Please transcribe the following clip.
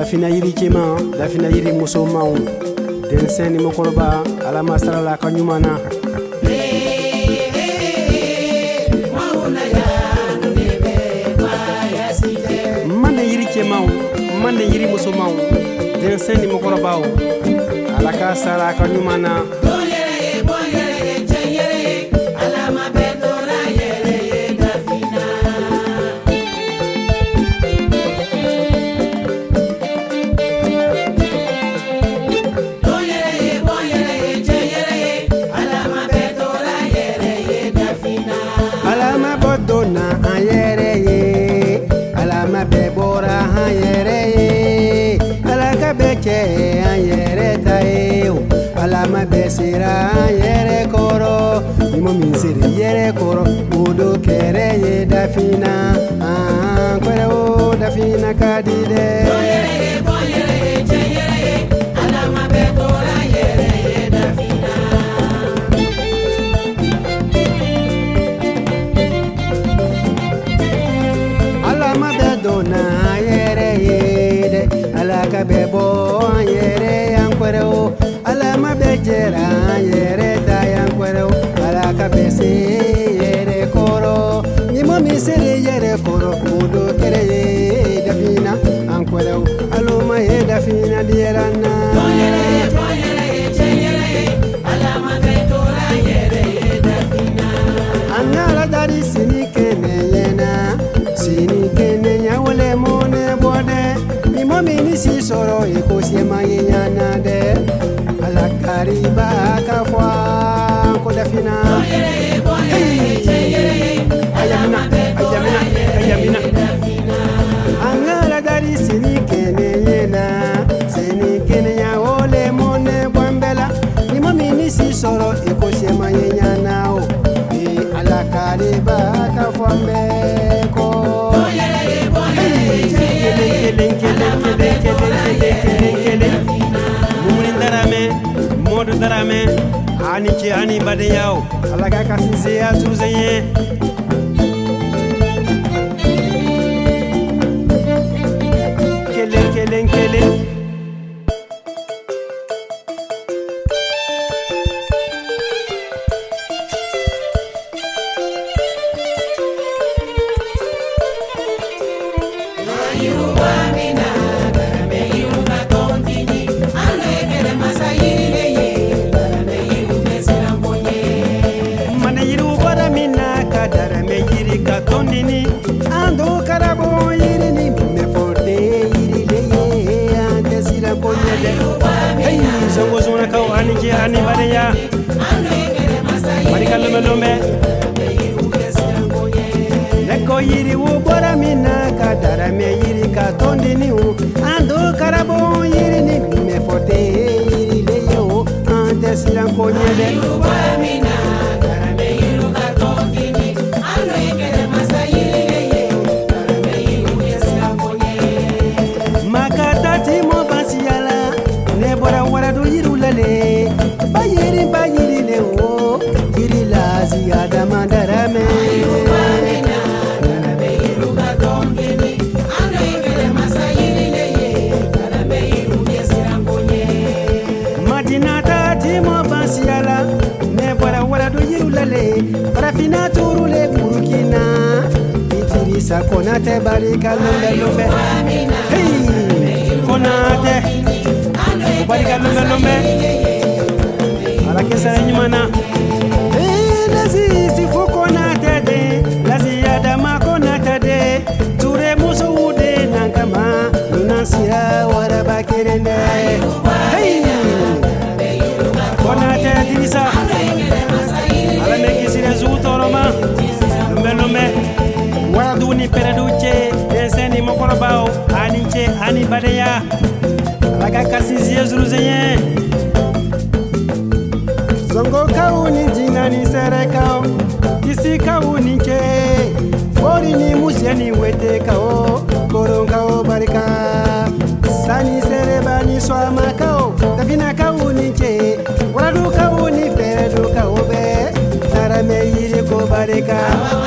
dafina yiri cɛman dafina yiri musomanw denmisɛn ni mɔkɔrɔba ala ma sara la ka ɲuman na mande yiri cɛmanw mande yiri musomanw denmisɛn ni mɔkɔrɔbaw ala ka sara ka ɲuman na alama besira yere koro nimo minsiri yere koro udo kere ye dafina kwere o dafina kadide alama bekora yere ye dafina alama bedona yere yede alaka bebo yere yankwere o alama bejera yere tayan kwero alaka bese yere koro nimo misere yere koro udo kere ye dafina ankwero aluma ye dafina dierana alama betora yere ye dafina anara dari sinikene yena sinikene yawle mone bode nimo minisi soro ekosiema yenyana de kariba kafwa kodafina ayamina angala dari sinikene yena sinikene ya ole mone bwambela nimo minisi soro ekosema yenyanao ala kariba kafwa mbeko Modu darame ani ci ani bade yaw ala ka kasise ya tuzenye kele tondini ando karabo yirini me forte yirile ante sira konyede hey zongo zona kaw ani je ani badeya barika lombe neko yiri wo bora mina ka dara me yiri ka tondini ando karabo yirini me forte yirile yo ante sira konyede bayiri le o yiri la ziyada mandarame madina tati mo basiala ne bora wara do yiru lale parafina turu le burkina itirisa konate barika lombe hey konate barika lombe ala kesa nyumana lazi sifuko na tede lazi adama kona tede ture muso ude nankama nunasira wara bakirende hey kona tede disa ala mekisire zutoroma lombe wadu ni pereduche deseni mokorobao aniche ani badeya ala kasizie zuluzenye zongo kauni jinani serekao kisi kauni ke fori ni musiani wete kao koron kao barika sani serebani swama kao dafina kauni ke waradu kauni feredu kao be tarame yiri ko barika